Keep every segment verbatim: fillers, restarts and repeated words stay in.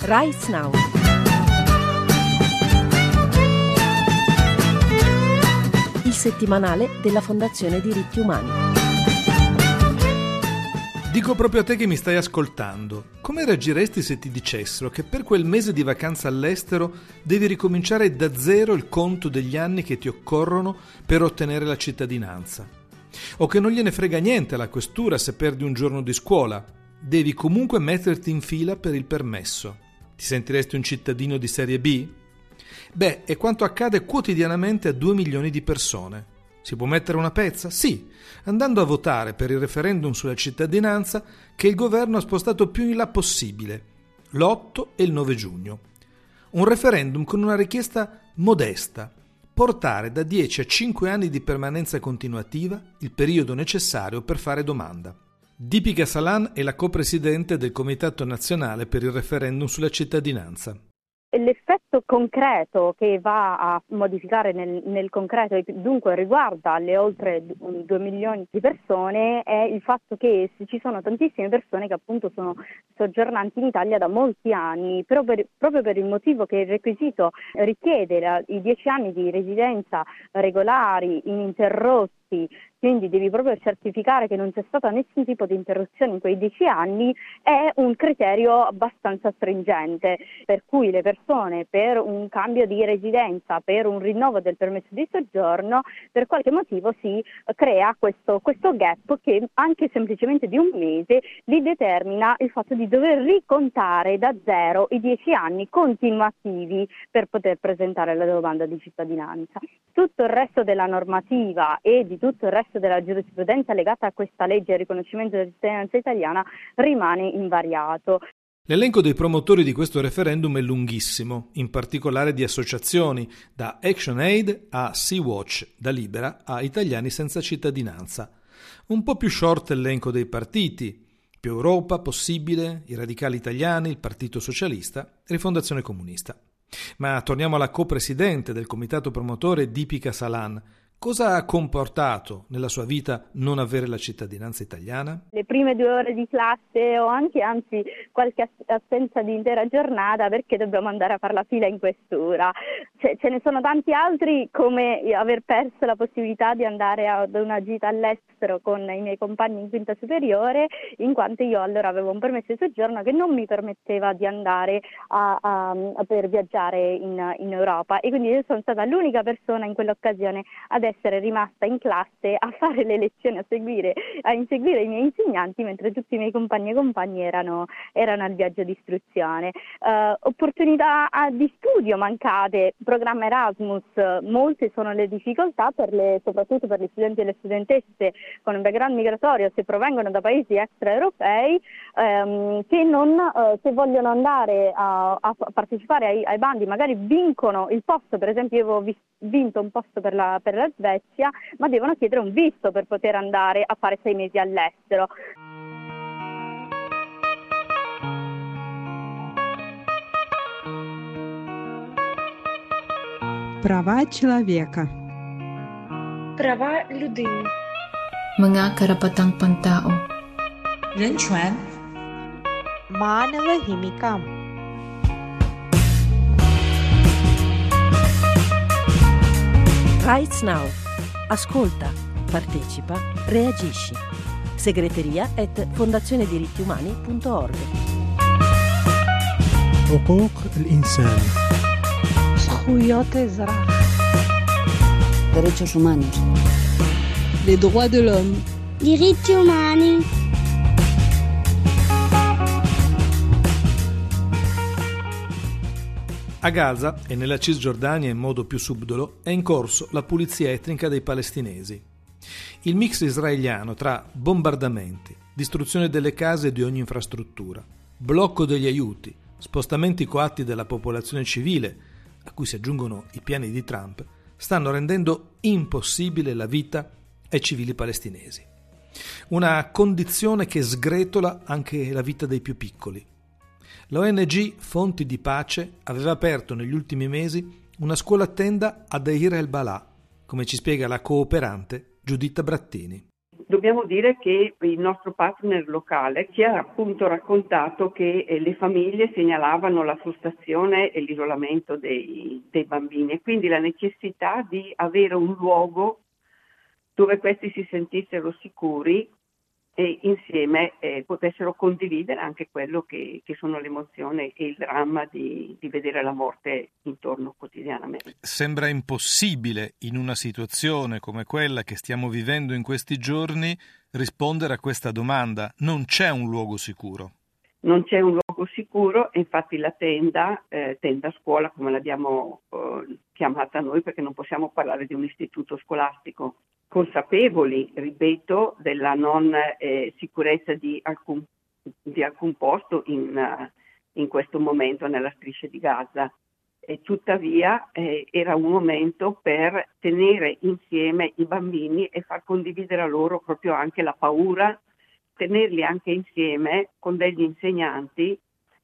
Rights Now. Il settimanale della Fondazione Diritti Umani. Dico proprio a te che mi stai ascoltando, come reagiresti se ti dicessero che per quel mese di vacanza all'estero devi ricominciare da zero il conto degli anni che ti occorrono per ottenere la cittadinanza? O che non gliene frega niente alla questura se perdi un giorno di scuola, devi comunque metterti in fila per il permesso. Ti sentiresti un cittadino di serie B? Beh, è quanto accade quotidianamente a due milioni di persone. Si può mettere una pezza? Sì, andando a votare per il referendum sulla cittadinanza che il governo ha spostato più in là possibile, l'otto e il nove giugno. Un referendum con una richiesta modesta, portare da dieci a cinque anni di permanenza continuativa il periodo necessario per fare domanda. Deepika Salan è la copresidente del Comitato Nazionale per il referendum sulla cittadinanza. L'effetto concreto che va a modificare nel, nel concreto e dunque riguarda le oltre due milioni di persone è il fatto che ci sono tantissime persone che appunto sono soggiornanti in Italia da molti anni, però per, proprio per il motivo che il requisito richiede la, i dieci anni di residenza regolari, ininterrotti, quindi devi proprio certificare che non c'è stata nessun tipo di interruzione in quei dieci anni, è un criterio abbastanza stringente, per cui le persone per un cambio di residenza, per un rinnovo del permesso di soggiorno, per qualche motivo si crea questo, questo gap che anche semplicemente di un mese li determina il fatto di dover ricontare da zero i dieci anni continuativi per poter presentare la domanda di cittadinanza. Tutto il resto della normativa e di tutto il resto della giurisprudenza legata a questa legge e al riconoscimento della cittadinanza italiana rimane invariato. L'elenco dei promotori di questo referendum è lunghissimo, in particolare di associazioni, da ActionAid a Sea-Watch, da Libera a Italiani senza cittadinanza. Un po' più short l'elenco dei partiti, Più Europa, Possibile, i Radicali Italiani, il Partito Socialista, Rifondazione Comunista. Ma torniamo alla copresidente del comitato promotore Deepika Salan. Cosa ha comportato nella sua vita non avere la cittadinanza italiana? Le prime due ore di classe o anche, anzi, qualche assenza di intera giornata perché dobbiamo andare a fare la fila in questura. Cioè, ce ne sono tanti altri, come aver perso la possibilità di andare ad una gita all'estero con i miei compagni in quinta superiore, in quanto io allora avevo un permesso di soggiorno che non mi permetteva di andare a, a, a per viaggiare in, in Europa, e quindi io sono stata l'unica persona in quell'occasione ad essere rimasta in classe a fare le lezioni, a seguire, a inseguire i miei insegnanti, mentre tutti i miei compagni e compagni erano, erano al viaggio di istruzione. Uh, opportunità di studio mancate, programma Erasmus, molte sono le difficoltà, per le, soprattutto per gli studenti e le studentesse con un background migratorio, se provengono da paesi extraeuropei, um, che non, uh, se vogliono andare a, a partecipare ai, ai bandi, magari vincono il posto. Per esempio, io avevo vis- vinto un posto per la, per la Svezia, ma devono chiedere un visto per poter andare a fare sei mesi all'estero. Права человека. Права людини. Mga karapatang pantao. 人权. Манава химикам. Rights Now. Ascolta, partecipa, reagisci. Segreteria at fondazionediritti-umani punto org. حقوق الإنسان. زخويات الزراعة. Derechos humanos. Les droits de l'homme. Diritti umani. A Gaza e nella Cisgiordania in modo più subdolo è in corso la pulizia etnica dei palestinesi. Il mix israeliano tra bombardamenti, distruzione delle case e di ogni infrastruttura, blocco degli aiuti, spostamenti coatti della popolazione civile, a cui si aggiungono i piani di Trump, stanno rendendo impossibile la vita ai civili palestinesi. Una condizione che sgretola anche la vita dei più piccoli. L'O N G Fonti di Pace aveva aperto negli ultimi mesi una scuola a tenda a Deir el-Balà, come ci spiega la cooperante Giuditta Brattini. Dobbiamo dire che il nostro partner locale ci ha appunto raccontato che eh, le famiglie segnalavano la frustrazione e l'isolamento dei, dei bambini e quindi la necessità di avere un luogo dove questi si sentissero sicuri e insieme eh, potessero condividere anche quello che, che sono l'emozione e il dramma di, di vedere la morte intorno quotidianamente. Sembra impossibile in una situazione come quella che stiamo vivendo in questi giorni rispondere a questa domanda. Non c'è un luogo sicuro. Non c'è un luogo sicuro e infatti la tenda, eh, tenda scuola come l'abbiamo eh, chiamata noi, perché non possiamo parlare di un istituto scolastico, consapevoli, ripeto, della non eh, sicurezza di alcun, di alcun posto in, uh, in questo momento nella striscia di Gaza. E tuttavia eh, era un momento per tenere insieme i bambini e far condividere a loro proprio anche la paura, tenerli anche insieme con degli insegnanti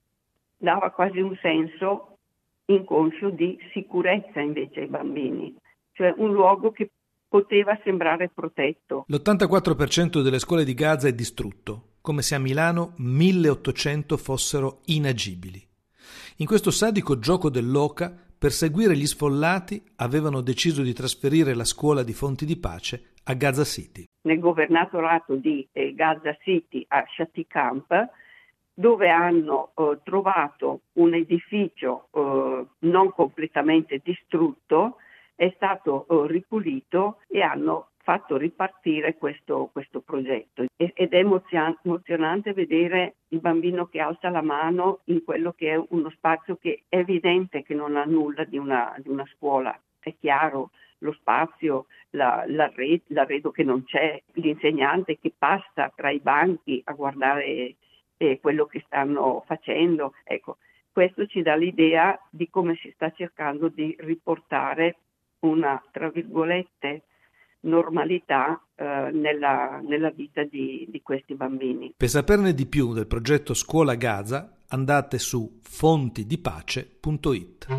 dava quasi un senso inconscio di sicurezza invece ai bambini, cioè un luogo che poteva sembrare protetto. L'ottantaquattro per cento delle scuole di Gaza è distrutto, come se a Milano milleottocento fossero inagibili. In questo sadico gioco dell'oca, per seguire gli sfollati, avevano deciso di trasferire la scuola di Fonti di Pace a Gaza City. Nel governatorato di eh, Gaza City a Shati Camp, dove hanno eh, trovato un edificio eh, non completamente distrutto, è stato uh, ripulito e hanno fatto ripartire questo, questo progetto. E, ed è emozion- emozionante vedere il bambino che alza la mano in quello che è uno spazio che è evidente che non ha nulla di una, di una scuola. È chiaro lo spazio, la, l'arredo, l'arredo che non c'è, l'insegnante che passa tra i banchi a guardare eh, quello che stanno facendo. Ecco, questo ci dà l'idea di come si sta cercando di riportare una, tra virgolette, normalità eh, nella, nella vita di, di questi bambini. Per saperne di più del progetto Scuola Gaza andate su fontidipace punto it.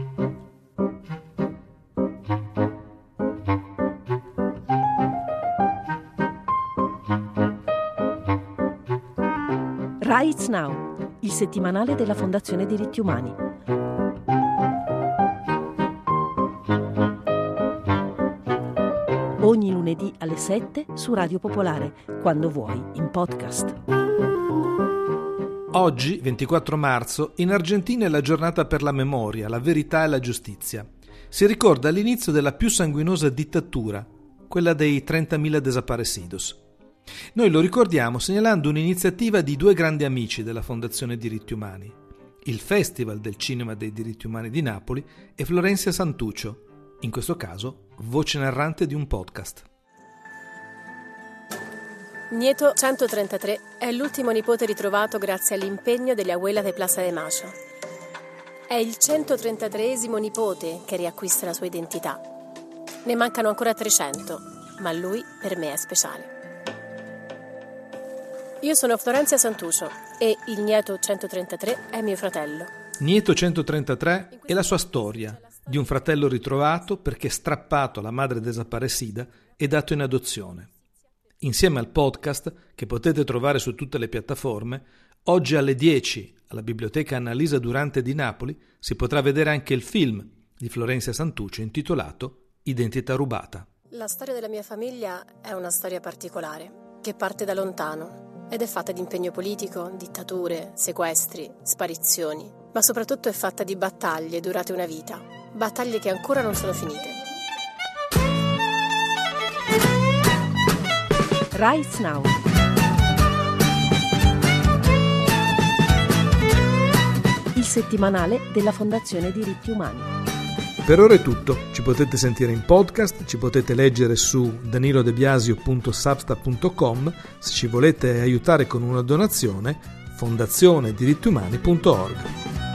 Rights Now, il settimanale della Fondazione Diritti Umani. Ogni lunedì alle sette su Radio Popolare, quando vuoi, in podcast. Oggi, ventiquattro marzo, in Argentina è la giornata per la memoria, la verità e la giustizia. Si ricorda l'inizio della più sanguinosa dittatura, quella dei trentamila desaparecidos. Noi lo ricordiamo segnalando un'iniziativa di due grandi amici della Fondazione Diritti Umani, il Festival del Cinema dei Diritti Umani di Napoli e Florencia Santuccio, in questo caso voce narrante di un podcast. Nieto centotrentatré è l'ultimo nipote ritrovato grazie all'impegno degli Abuela de Plaza de Mayo. È il centotrentatreesimo nipote che riacquista la sua identità. Ne mancano ancora trecento, ma lui per me è speciale. Io sono Florencia Santuccio e il Nieto centotrentatré è mio fratello. Nieto centotrentatré è la sua storia, di un fratello ritrovato perché strappato alla madre desaparecida e dato in adozione. Insieme al podcast, che potete trovare su tutte le piattaforme, oggi alle dieci alla Biblioteca Annalisa Durante di Napoli si potrà vedere anche il film di Florencia Santuccio intitolato Identità rubata. La storia della mia famiglia è una storia particolare, che parte da lontano ed è fatta di impegno politico, dittature, sequestri, sparizioni, ma soprattutto è fatta di battaglie durate una vita, battaglie che ancora non sono finite. Rights Now. Il settimanale della Fondazione Diritti Umani. Per ora è tutto, ci potete sentire in podcast, ci potete leggere su danilodebiasio punto substack punto com, se ci volete aiutare con una donazione, fondazione diritti umani punto org.